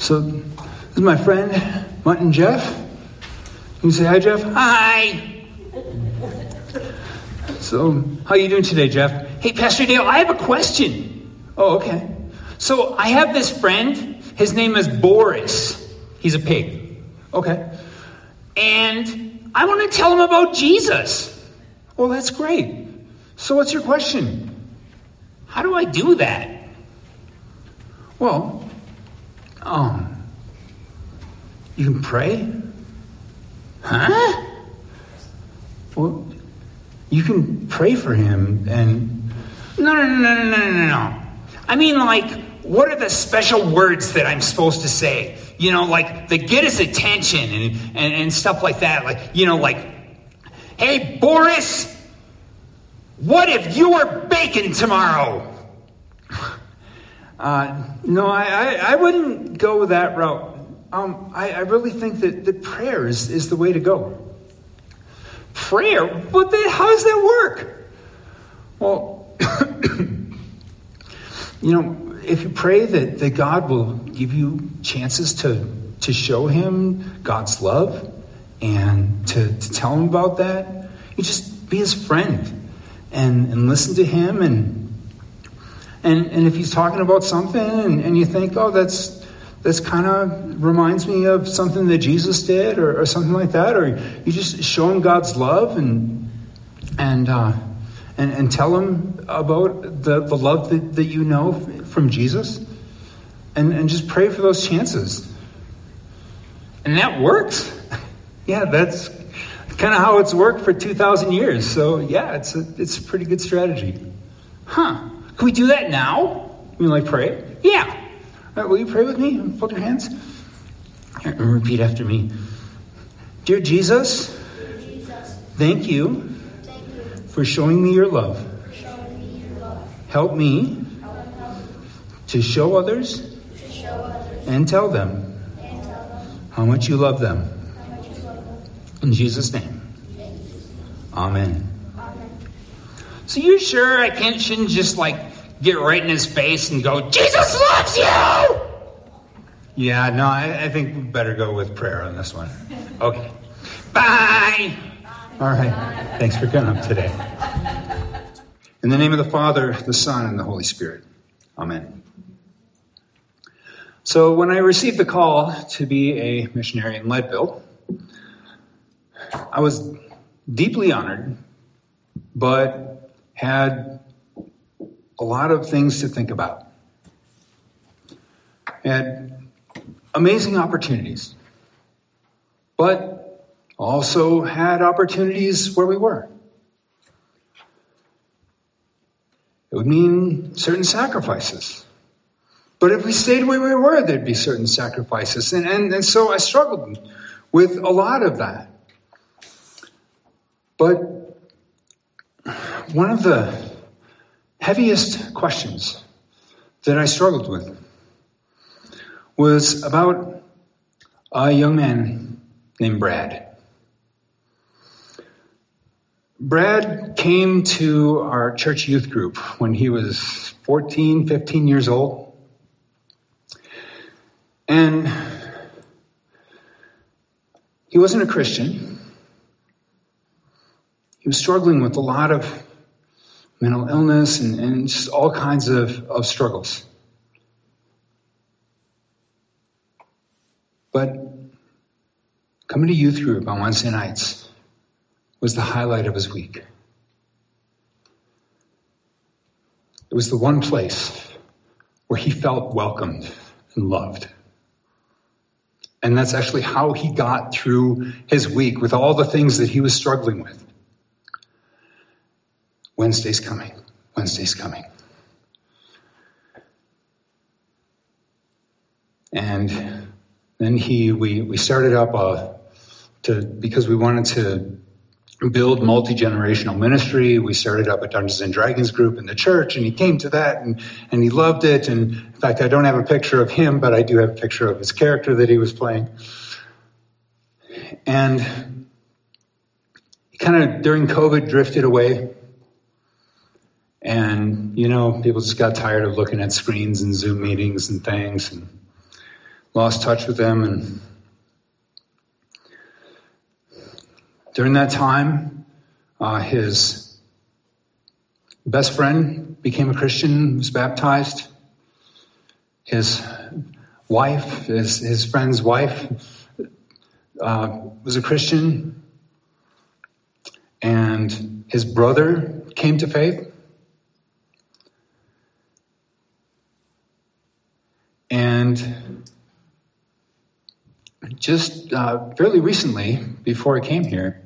So, this is my friend, Mutton Jeff. Can you say hi, Jeff? Hi. So, how you doing today, Jeff? Hey, Pastor Dale, I have a question. Oh, okay. So, I have this friend. His name is Boris. He's a pig. Okay. And I want to tell him about Jesus. Well, that's great. So, what's your question? How do I do that? Well, you can pray. Huh? Well, you can pray for him and... No. I mean, like, what are the special words that I'm supposed to say? You know, like, that get his attention and stuff like that. Like, you know, like, hey, Boris, what if you were baking tomorrow? No, I wouldn't go that route. I really think that prayer is the way to go. Prayer? But then how does that work? Well, you know, if you pray that God will give you chances to show him God's love and to tell him about that, you just be his friend and listen to him and if he's talking about something and you think, oh, that's kind of reminds me of something that Jesus did or something like that, or you just show him God's love and tell him about the love that you know from Jesus and just pray for those chances. And that works? Yeah, that's kind of how it's worked for 2,000 years. So yeah, it's a pretty good strategy. Huh. Can we do that now? You mean like pray? Yeah. All right, will you pray with me? Fold your hands. Here, and repeat after me. Dear Jesus, thank you for showing me your love. Help me to show others and tell them how much you love them. In Jesus' name. Amen. So you sure I shouldn't just get right in his face and go, Jesus loves you! Yeah, no, I think we better go with prayer on this one. Okay. Bye! All right. Thanks for coming up today. In the name of the Father, the Son, and the Holy Spirit. Amen. So when I received the call to be a missionary in Leadville, I was deeply honored, but had a lot of things to think about. Had amazing opportunities, but also had opportunities where we were. It would mean certain sacrifices. But if we stayed where we were, there'd be certain sacrifices. And so I struggled with a lot of that. But one of the heaviest questions that I struggled with was about a young man named Brad. Brad came to our church youth group when he was 14, 15 years old. And he wasn't a Christian. He was struggling with a lot of mental illness and just all kinds of struggles. But coming to youth group on Wednesday nights was the highlight of his week. It was the one place where he felt welcomed and loved. And that's actually how he got through his week with all the things that he was struggling with. Wednesday's coming. Wednesday's coming. And then we started up because we wanted to build multi-generational ministry. We started up a Dungeons and Dragons group in the church, and he came to that and he loved it. And in fact, I don't have a picture of him, but I do have a picture of his character that he was playing. And he kind of, during COVID, drifted away. And, people just got tired of looking at screens and Zoom meetings and things. And lost touch with them. And during that time, his best friend became a Christian, was baptized. His wife, his friend's wife, was a Christian. And his brother came to faith. And just fairly recently, before I came here,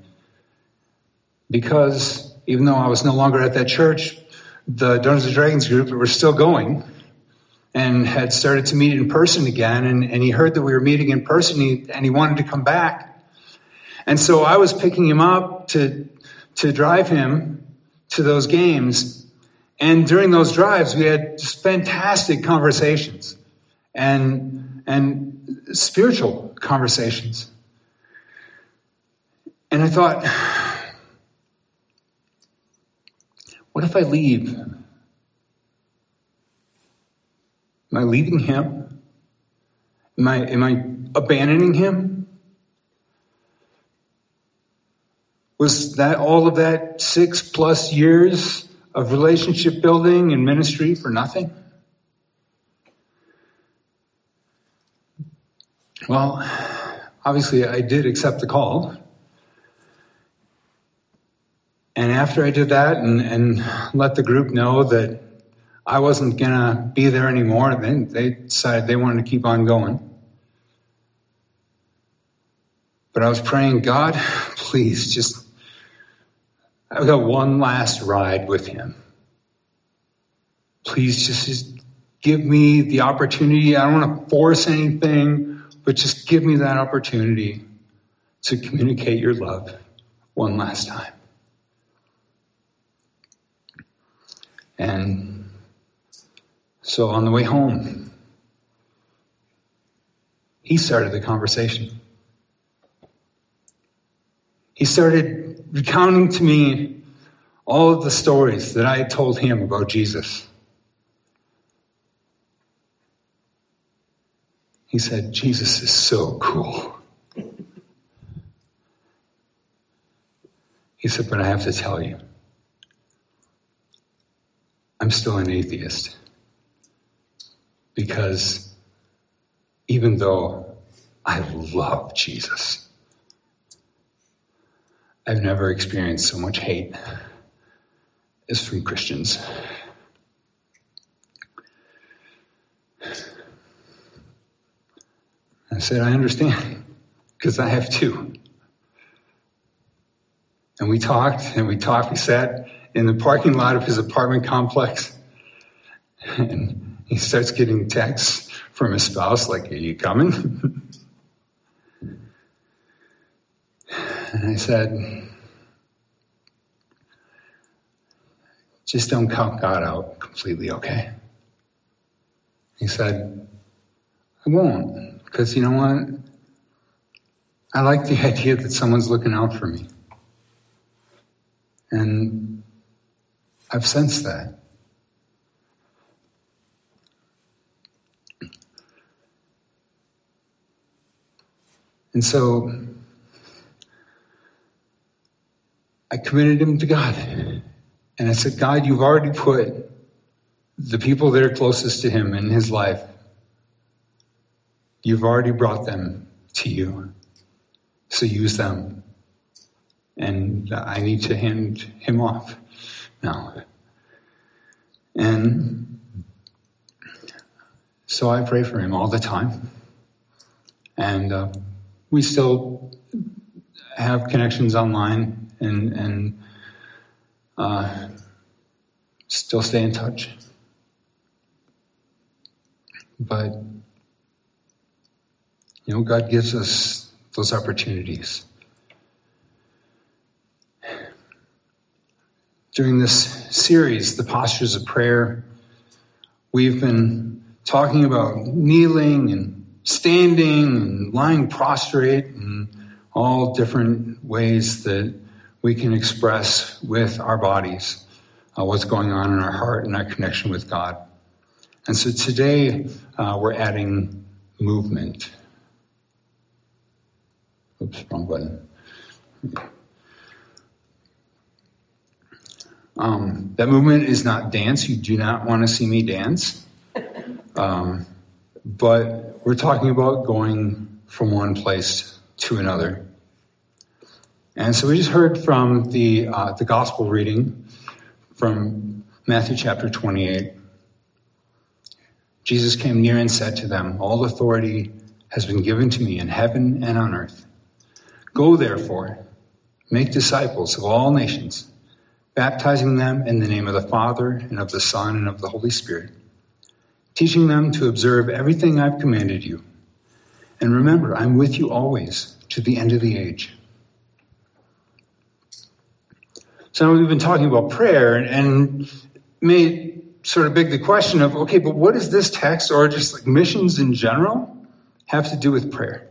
because even though I was no longer at that church, the Dungeons and Dragons group were still going and had started to meet in person again. And he heard that we were meeting in person, and he wanted to come back. And so I was picking him up to drive him to those games. And during those drives, we had just fantastic conversations and spiritual conversations. And I thought, what if I leave? Am I leaving him? Am I abandoning him? Was that all of that 6+ years of relationship building and ministry for nothing? Well, obviously I did accept the call. And after I did that and let the group know that I wasn't going to be there anymore, then they decided they wanted to keep on going. But I was praying, God, please just, I've got one last ride with him. Please just give me the opportunity. I don't want to force anything, but just give me that opportunity to communicate your love one last time. And so on the way home, he started the conversation. He started recounting to me all of the stories that I had told him about Jesus. He said, Jesus is so cool. He said, but I have to tell you, I'm still an atheist. Because even though I love Jesus, I've never experienced so much hate as from Christians. I said, I understand, because I have too. And we talked. We sat in the parking lot of his apartment complex. And he starts getting texts from his spouse, like, are you coming? And I said, just don't count God out completely, okay? He said, I won't, because you know what? I like the idea that someone's looking out for me. And I've sensed that. And so I committed him to God. And I said, God, you've already put the people that are closest to him in his life, you've already brought them to you. So use them. And I need to hand him off now. And so I pray for him all the time. And we still have connections online and still stay in touch. But, you know, God gives us those opportunities. During this series, The Postures of Prayer, we've been talking about kneeling and standing and lying prostrate and all different ways that we can express with our bodies what's going on in our heart and our connection with God. And so today we're adding movement. Oops, wrong button. That movement is not dance. You do not want to see me dance. But we're talking about going from one place to another. And so we just heard from the gospel reading from Matthew chapter 28. Jesus came near and said to them, "All authority has been given to me in heaven and on earth. Go therefore, make disciples of all nations, baptizing them in the name of the Father and of the Son and of the Holy Spirit, teaching them to observe everything I've commanded you. And remember, I'm with you always to the end of the age." So now we've been talking about prayer and made sort of beg the question of, okay, but what does this text or just like missions in general have to do with prayer?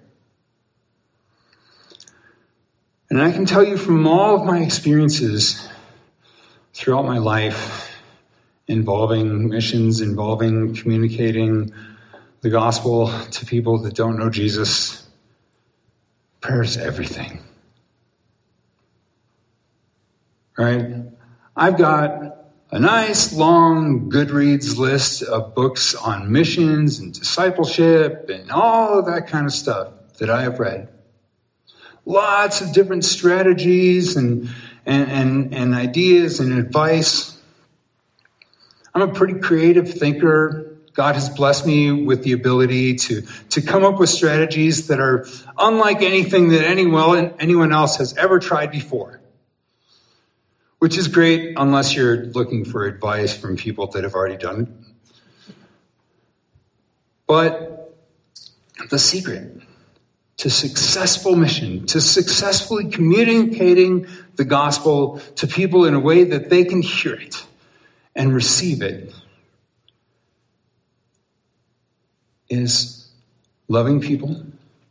And I can tell you from all of my experiences throughout my life involving missions, involving communicating the gospel to people that don't know Jesus, prayer is everything. Right? I've got a nice long Goodreads list of books on missions and discipleship and all of that kind of stuff that I have read. Lots of different strategies and ideas and advice. I'm a pretty creative thinker. God has blessed me with the ability to come up with strategies that are unlike anything that anyone else has ever tried before. Which is great unless you're looking for advice from people that have already done it. But the secret to successful mission, to successfully communicating the gospel to people in a way that they can hear it and receive it, is loving people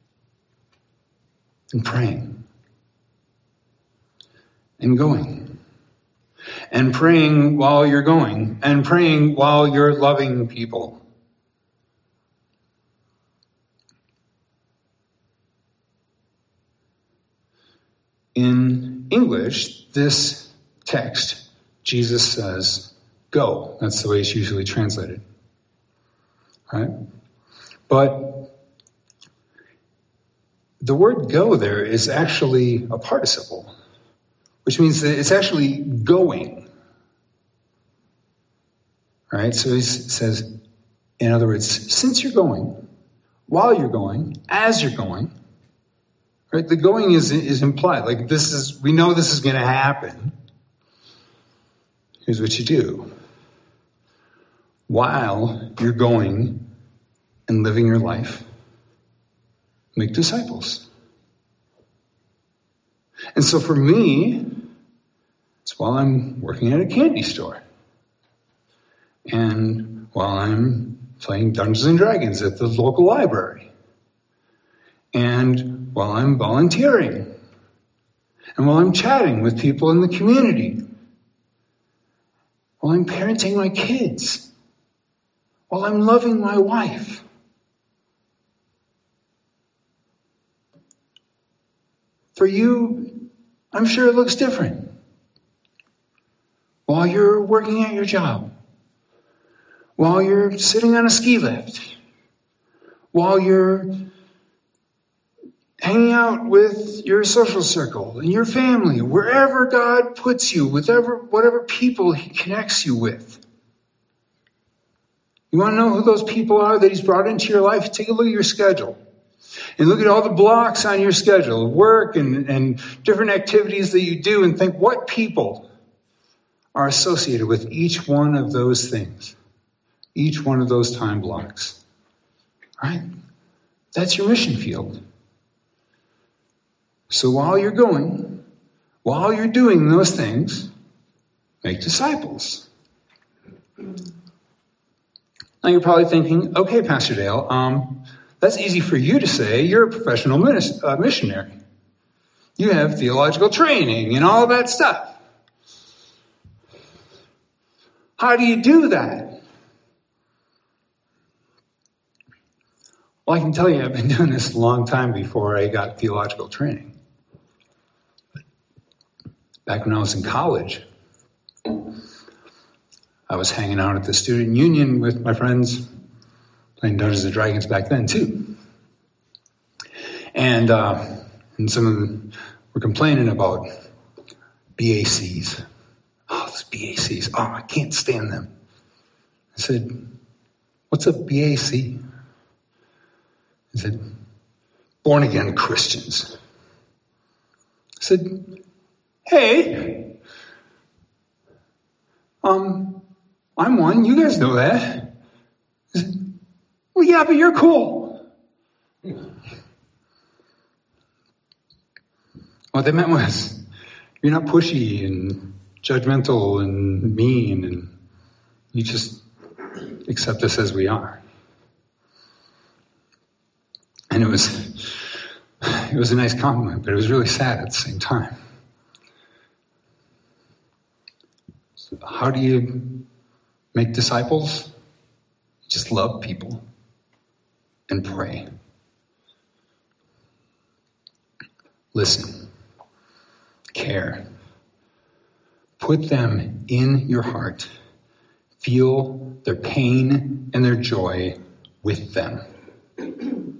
and praying and going. And praying while you're going. And praying while you're loving people. In English, this text, Jesus says, "Go." That's the way it's usually translated. Right? But the word "go" there is actually a participle, which means that it's actually going. Right? So he says, in other words, since you're going, while you're going, as you're going, right? The going is implied. Like we know this is going to happen. Here's what you do. While you're going and living your life, make disciples. And so for me, it's while I'm working at a candy store. And while I'm playing Dungeons and Dragons at the local library. And while I'm volunteering. And while I'm chatting with people in the community. While I'm parenting my kids. While I'm loving my wife. For you, I'm sure it looks different. While you're working at your job. While you're sitting on a ski lift. While you're hanging out with your social circle and your family, wherever God puts you, whatever people He connects you with. You want to know who those people are that He's brought into your life? Take a look at your schedule. And look at all the blocks on your schedule, work and different activities that you do, and think what people are associated with each one of those things, each one of those time blocks. Right? That's your mission field. So while you're going, while you're doing those things, make disciples. Now you're probably thinking, okay, Pastor Dale, that's easy for you to say. You're a professional missionary. You have theological training and all of that stuff. How do you do that? Well, I can tell you, I've been doing this a long time before I got theological training. Back when I was in college, I was hanging out at the student union with my friends, playing Dungeons and Dragons back then too. And some of them were complaining about BACs. Oh, those BACs. Oh, I can't stand them. I said, what's a BAC? He said, born again Christians. I said, hey, I'm one. You guys know that. I said, well, yeah, but you're cool. What they meant was, you're not pushy and judgmental and mean, and you just accept us as we are. And it was a nice compliment, but it was really sad at the same time. So how do you make disciples? Just love people and pray. Listen. Care. Put them in your heart. Feel their pain and their joy with them. And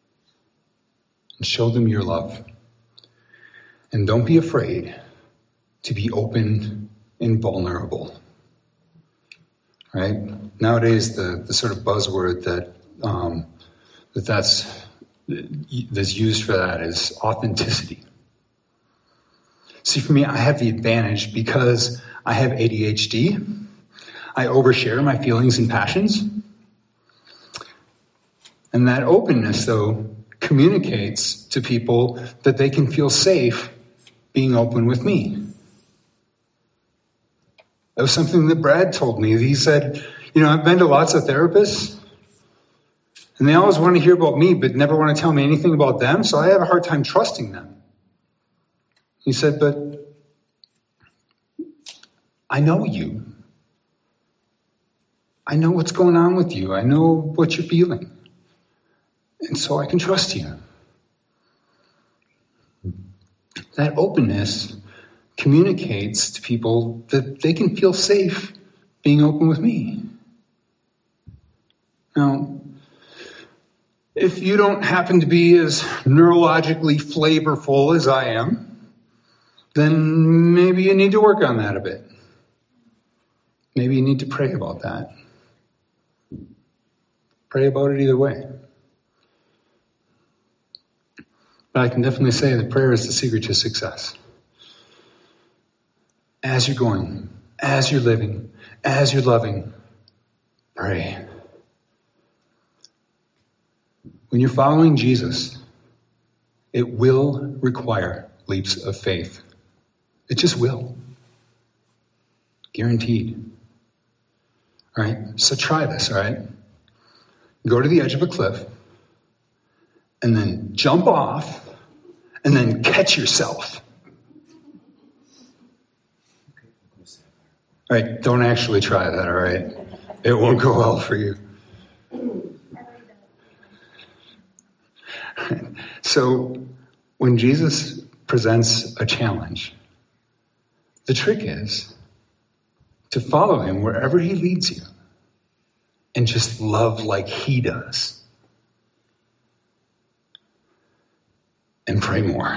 show them your love. And don't be afraid to be open and vulnerable. Right? Nowadays, the sort of buzzword that's used for that is authenticity. See, for me, I have the advantage because I have ADHD. I overshare my feelings and passions. And that openness, though, communicates to people that they can feel safe being open with me. That was something that Brad told me. He said, I've been to lots of therapists, and they always want to hear about me, but never want to tell me anything about them, so I have a hard time trusting them. He said, but I know you. I know what's going on with you. I know what you're feeling. And so I can trust you. That openness communicates to people that they can feel safe being open with me. Now, if you don't happen to be as neurologically flavorful as I am, then maybe you need to work on that a bit. Maybe you need to pray about that. Pray about it either way. But I can definitely say that prayer is the secret to success. As you're going, as you're living, as you're loving, pray. When you're following Jesus, it will require leaps of faith. It just will. Guaranteed. All right? So try this, all right? Go to the edge of a cliff, and then jump off, and then catch yourself. All right, don't actually try that, all right? It won't go well for you. So, when Jesus presents a challenge, the trick is to follow him wherever he leads you and just love like he does. And pray more.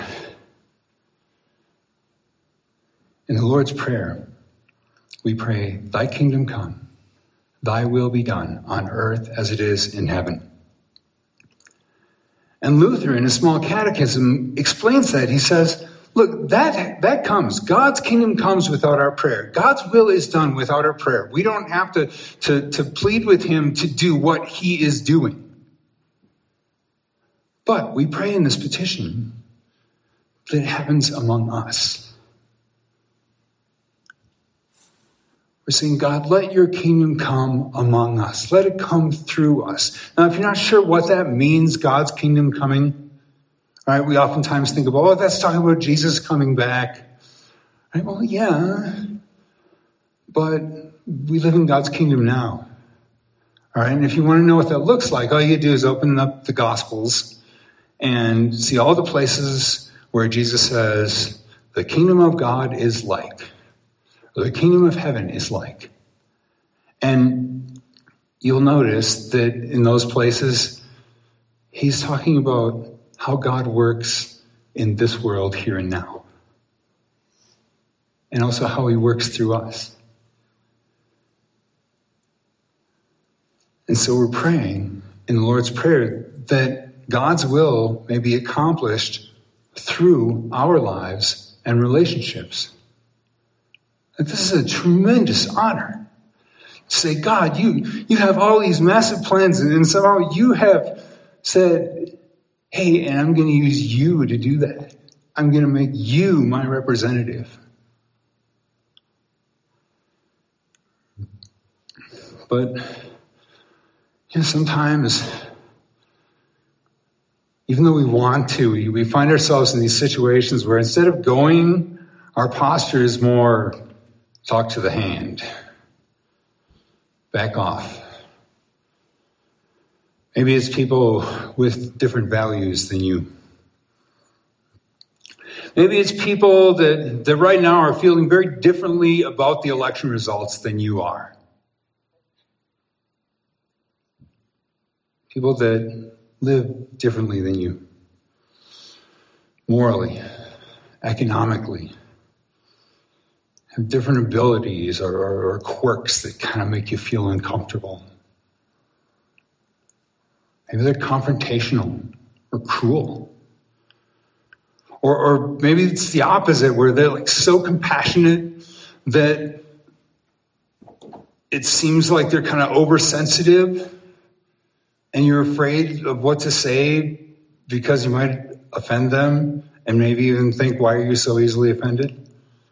In the Lord's Prayer, we pray, thy kingdom come, thy will be done on earth as it is in heaven. And Luther, in his small catechism, explains that. He says, look, that comes. God's kingdom comes without our prayer. God's will is done without our prayer. We don't have to plead with him to do what he is doing. But we pray in this petition that it happens among us. We're saying, God, let your kingdom come among us. Let it come through us. Now, if you're not sure what that means, God's kingdom coming, all right, we oftentimes think about, that's talking about Jesus coming back. Right? Well, yeah, but we live in God's kingdom now. All right, and if you want to know what that looks like, all you do is open up the Gospels and see all the places where Jesus says, the kingdom of God is like, or the kingdom of heaven is like. And you'll notice that in those places, he's talking about how God works in this world here and now. And also how he works through us. And so we're praying in the Lord's Prayer that God's will may be accomplished through our lives and relationships. And this is a tremendous honor. To say, God, you have all these massive plans, and somehow you have said, hey, and I'm going to use you to do that. I'm going to make you my representative. But sometimes, even though we want to, we find ourselves in these situations where instead of going, our posture is more talk to the hand, back off. Maybe it's people with different values than you. Maybe it's people that right now are feeling very differently about the election results than you are. People that live differently than you. Morally, economically. Have different abilities or quirks that kind of make you feel uncomfortable. Maybe they're confrontational or cruel. Or maybe it's the opposite, where they're like so compassionate that it seems like they're kind of oversensitive and you're afraid of what to say because you might offend them and maybe even think, why are you so easily offended?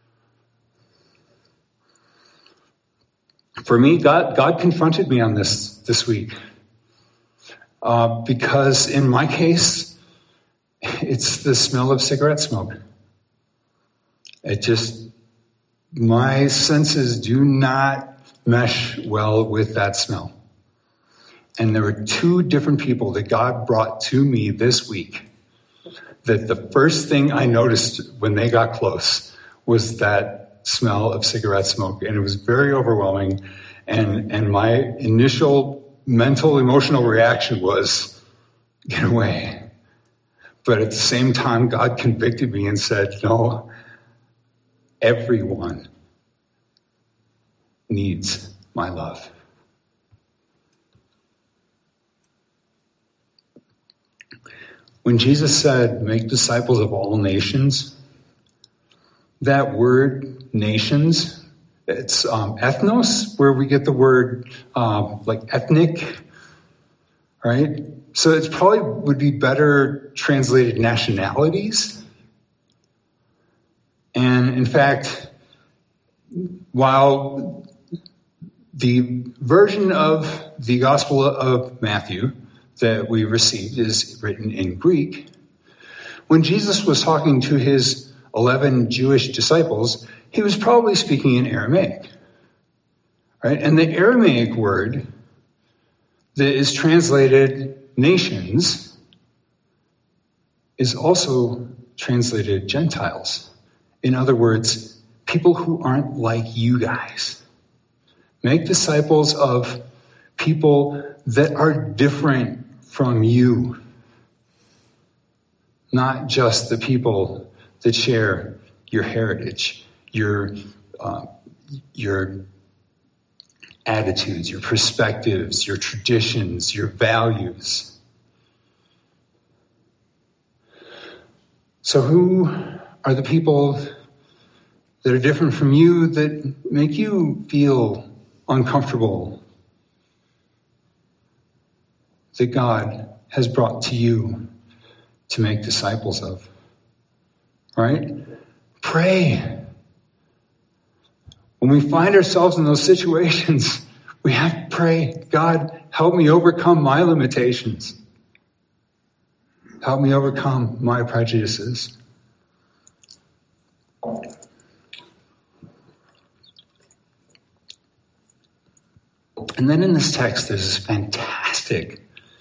For me, God confronted me on this week. Because in my case, it's the smell of cigarette smoke. My senses do not mesh well with that smell. And there were two different people that God brought to me this week that the first thing I noticed when they got close was that smell of cigarette smoke. And it was very overwhelming. And my initial mental, emotional reaction was, get away. But at the same time, God convicted me and said, no, everyone needs my love. When Jesus said, make disciples of all nations, that word nations, it's ethnos, where we get the word like ethnic, right? So it probably would be better translated nationalities. And in fact, while the version of the Gospel of Matthew that we received is written in Greek, when Jesus was talking to his 11 Jewish disciples, he was probably speaking in Aramaic, right? And the Aramaic word that is translated nations is also translated Gentiles. In other words, people who aren't like you guys. Make disciples of people that are different from you, not just the people that share your heritage, your attitudes, your perspectives, your traditions, your values. So who are the people that are different from you that make you feel uncomfortable, that God has brought to you to make disciples of? Right? Pray. When we find ourselves in those situations, we have to pray, God, help me overcome my limitations. Help me overcome my prejudices. And then in this text, there's this fantastic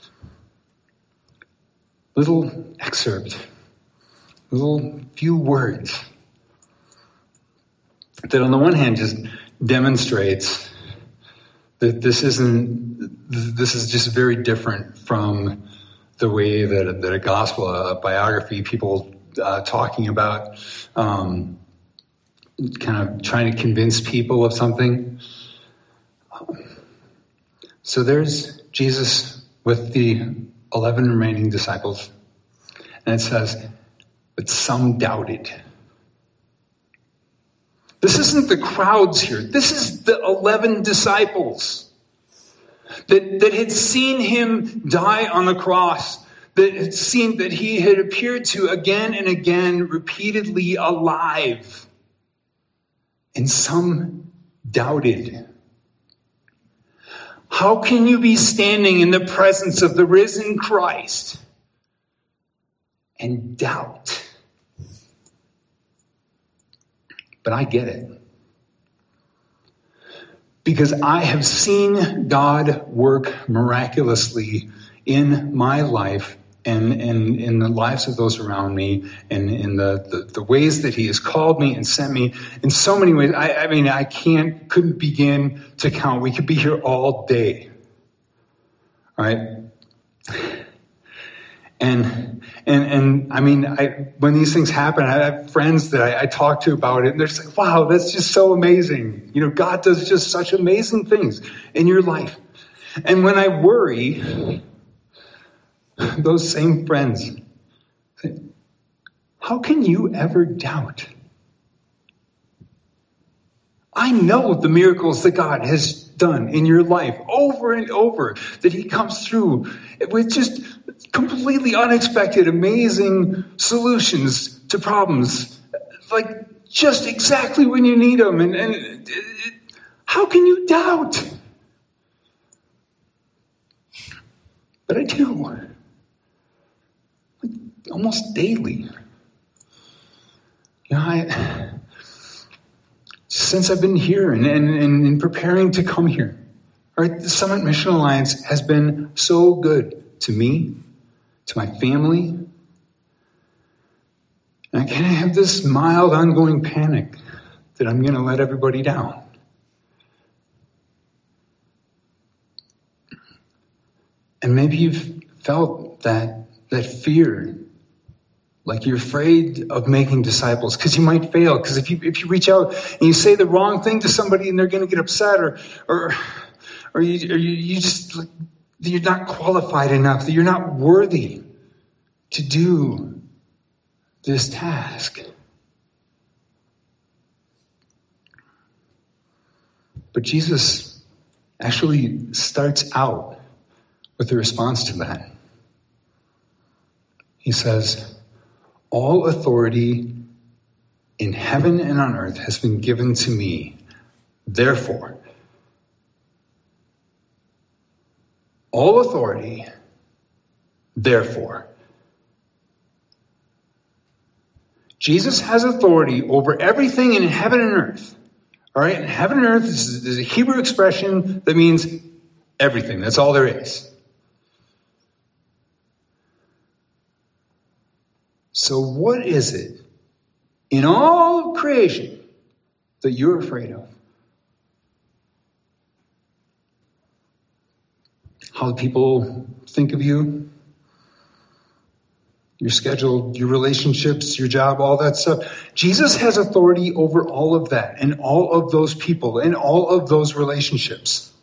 little excerpt, little few words that on the one hand just demonstrates that this is just very different from the way that a gospel, a biography, people talking about, kind of trying to convince people of something. So there's Jesus with the 11 remaining disciples. And it says, but some doubted. This isn't the crowds here. This is the 11 disciples that had seen him die on the cross, that had seen that he had appeared to again and again, repeatedly alive. And some doubted. How can you be standing in the presence of the risen Christ and doubt? But I get it. Because I have seen God work miraculously in my life and in the lives of those around me, and in the ways that he has called me and sent me in so many ways. I mean, I couldn't begin to count. We could be here all day. All right? And I mean, when these things happen, I have friends that I talk to about it, and they're just like, wow, that's just so amazing. You know, God does just such amazing things in your life. And when I worry, those same friends say, how can you ever doubt? I know the miracles that God has done in your life over and over, that he comes through with just completely unexpected, amazing solutions to problems, like just exactly when you need them. And how can you doubt? But I do. Almost daily. You know, since I've been here and preparing to come here, right, the Summit Mission Alliance has been so good to me, to my family. And I kind of have this mild ongoing panic that I'm going to let everybody down. And maybe you've felt that fear, like you're afraid of making disciples because you might fail. Because if you reach out and you say the wrong thing to somebody and they're going to get upset, or you just, you're not qualified enough, that you're not worthy to do this task. But Jesus actually starts out with a response to that. He says, all authority in heaven and on earth has been given to me. Therefore, all authority, therefore. Jesus has authority over everything in heaven and earth. All right? And heaven and earth is a Hebrew expression that means everything. That's all there is. So what is it in all of creation that you're afraid of? How people think of you, your schedule, your relationships, your job, all that stuff. Jesus has authority over all of that and all of those people and all of those relationships.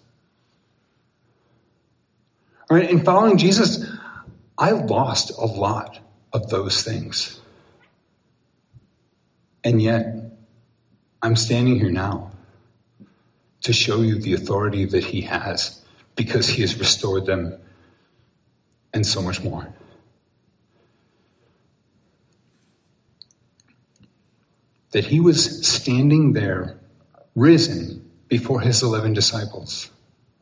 All right, in following Jesus, I lost a lot of those things. And yet, I'm standing here now to show you the authority that he has, because he has restored them and so much more. That he was standing there, risen, before his 11 disciples,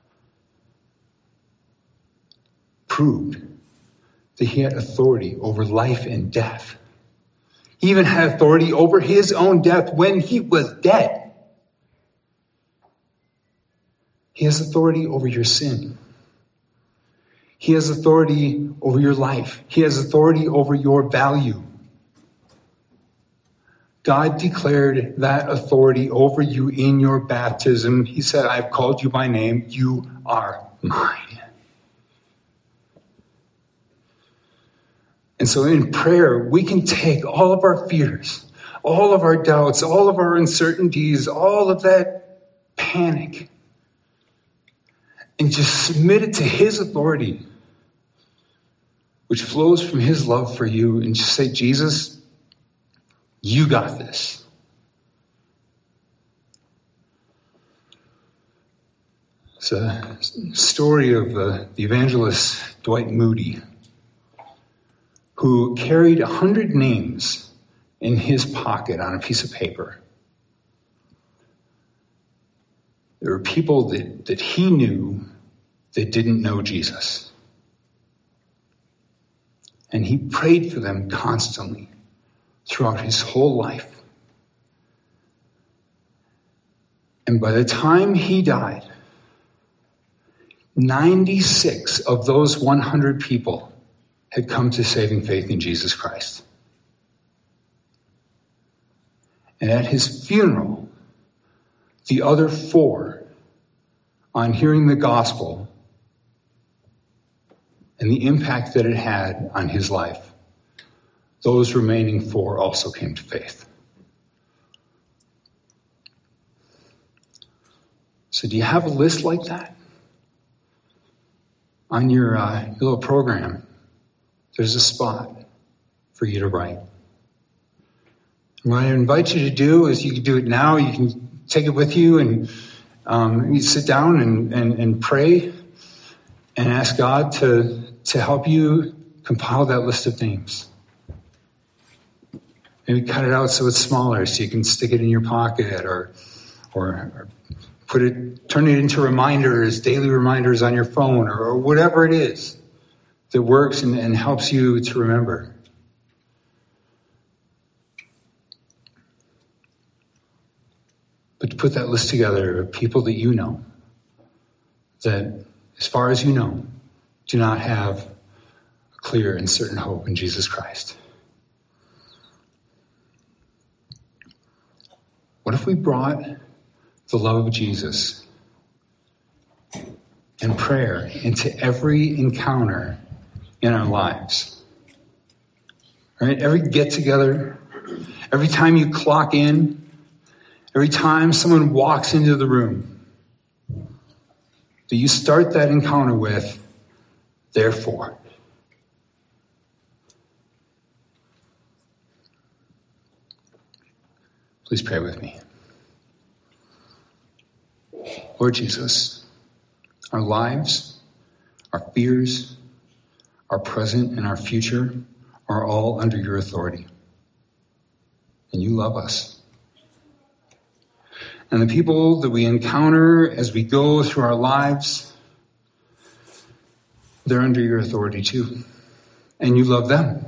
proved that he had authority over life and death. He even had authority over his own death when he was dead. He has authority over your sin. He has authority over your life. He has authority over your value. God declared that authority over you in your baptism. He said, I've called you by name. You are mine. And so in prayer, we can take all of our fears, all of our doubts, all of our uncertainties, all of that panic, and just submit it to his authority, which flows from his love for you, and just say, Jesus, you got this. It's a story of the evangelist Dwight Moody, who carried 100 names in his pocket on a piece of paper. There were people that he knew that didn't know Jesus. And he prayed for them constantly throughout his whole life. And by the time he died, 96 of those 100 people had come to saving faith in Jesus Christ. And at his funeral, the other 4, on hearing the gospel and the impact that it had on his life, those remaining 4 also came to faith. So do you have a list like that? On your little program, there's a spot for you to write. And what I invite you to do is you can do it now. You can take it with you and you sit down and pray and ask God to help you compile that list of names. Maybe cut it out so it's smaller so you can stick it in your pocket or turn it into reminders, daily reminders on your phone or whatever it is that works and helps you to remember. But to put that list together of people that you know, that as far as you know, do not have a clear and certain hope in Jesus Christ. What if we brought the love of Jesus and prayer into every encounter in our lives? Right? Every get together, every time you clock in, every time someone walks into the room, that you start that encounter with, therefore. Please pray with me. Lord Jesus, our lives, our fears, our present and our future are all under your authority. And you love us. And the people that we encounter as we go through our lives, they're under your authority too. And you love them.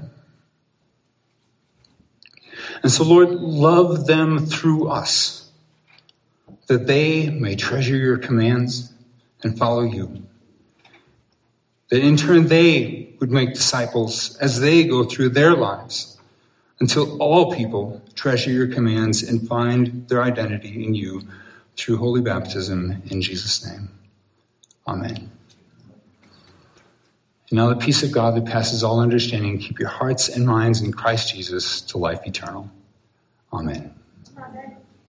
And so, Lord, love them through us, that they may treasure your commands and follow you. That in turn they would make disciples as they go through their lives, until all people treasure your commands and find their identity in you through holy baptism in Jesus' name. Amen. And now the peace of God that passes all understanding, keep your hearts and minds in Christ Jesus to life eternal. Amen. Amen.